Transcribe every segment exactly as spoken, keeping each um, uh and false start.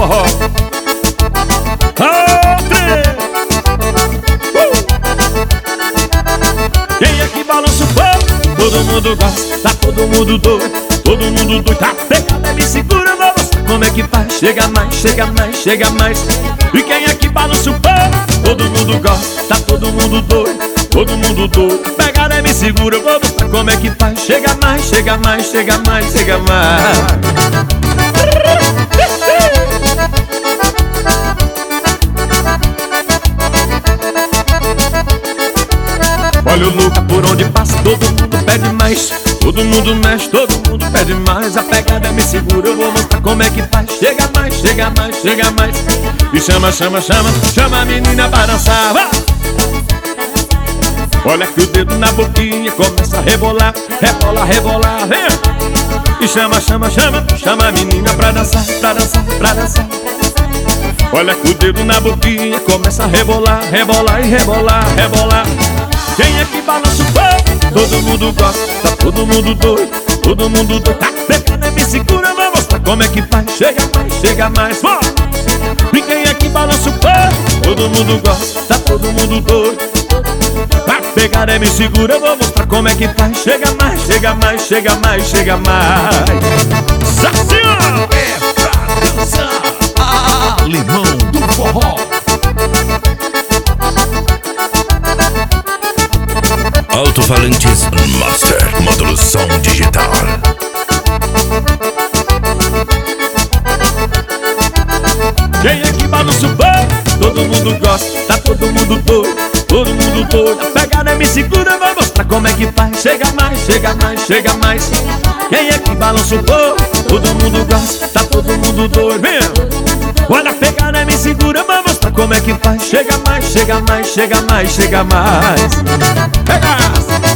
forró. Quem é que balança o fogo? Todo mundo gosta, tá todo mundo doido. Todo mundo doido, tá pegada, me segura, vou mostrar como é que faz. Chega mais, chega mais, chega mais. E quem é que balança o fogo? Todo mundo gosta, tá todo mundo doido. Todo mundo doido, pegada, me segura, vou mostrar como é que faz. Chega mais, chega mais, chega mais, chega mais. Olha o Luca por onde passa, todo mundo pede mais. Todo mundo mexe, todo mundo pede mais. A pegada me segura, eu vou mostrar como é que faz. Chega mais, chega mais, chega mais. E chama, chama, chama, chama a menina pra dançar. Vai! Olha que o dedo na boquinha começa a rebolar. Rebola, rebolar, vem! E chama, chama, chama, chama a menina pra dançar, pra dançar, pra dançar. Olha que o dedo na boquinha começa a rebolar, rebolar e rebolar, rebolar. Quem é que balança o fogo? Todo mundo gosta, tá todo mundo doido. Todo mundo doido, tá pegada, me segura, vou mostrar como é que faz. Chega mais, chega mais, ó. E quem é que balança o fogo? Todo mundo gosta, tá todo mundo doido. Tá pegada, me segura, vou mostrar como é que faz. Chega mais, chega mais, chega mais, chega mais. Sacião! É pra dançar. Alemão do forró. Alto-falantes Master, módulo som digital. Quem é que balança o fogo? Todo mundo gosta, tá todo mundo doido. Todo mundo doido, a pegada me segura, vou mostrar como é que faz. Chega mais, chega mais, chega mais. Quem é que balança o fogo? Todo mundo gosta, tá todo mundo doido mesmo. Olha a pegada me segura, vou mostrar como é que faz. Chega mais, chega mais, chega mais, chega mais. Pega!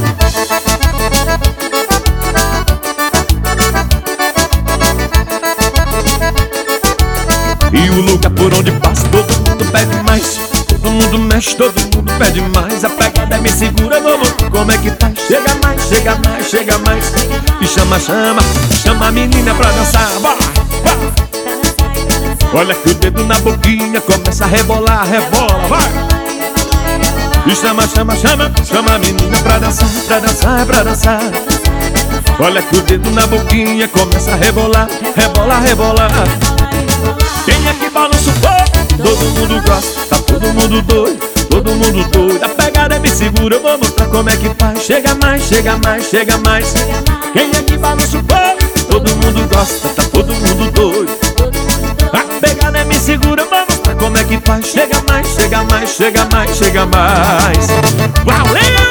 E o Luca por onde passa, todo mundo pede mais. Todo mundo mexe, todo mundo pede mais. A pegada me segura, vou mostrar como é que faz. Chega mais, chega mais, chega mais. E chama, chama, chama a menina pra dançar. Vai, vai. Olha que o dedo na boquinha começa a rebolar, rebola, vai. E chama, chama, chama, chama a menina pra dançar, pra dançar, pra dançar. Olha que o dedo na boquinha começa a rebolar, rebolar, rebolar. Quem é que balança o fogo? Todo mundo gosta, tá todo mundo doido. Todo mundo doido, a pegada me segura, eu vou mostrar como é que faz. Chega mais, chega mais, chega mais. Quem é que balança o fogo? Todo mundo gosta, tá todo mundo doido. A pegada me segura, eu vou mostrar como é que faz. Chega mais, chega mais, chega mais, chega mais. Valeu!